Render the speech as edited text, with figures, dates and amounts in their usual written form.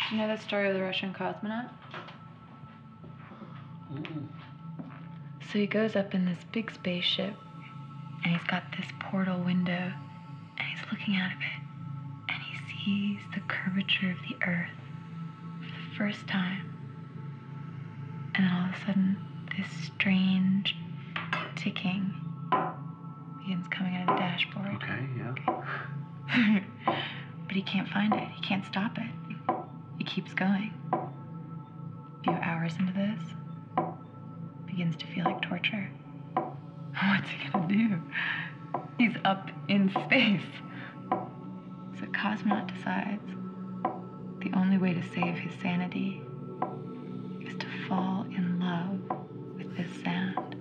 You know the story of the Russian cosmonaut? Mm-mm. So he goes up in this big spaceship, and he's got this portal window, and he's looking out of it, and he sees the curvature of the Earth for the first time. And then all of a sudden, this strange ticking begins coming out of the dashboard. Okay, yeah. But he can't find it. He can't stop it. He keeps going. A few hours into this, begins to feel like torture. What's he gonna do? He's up in space. So Cosmonaut decides the only way to save his sanity is to fall in love with this sound.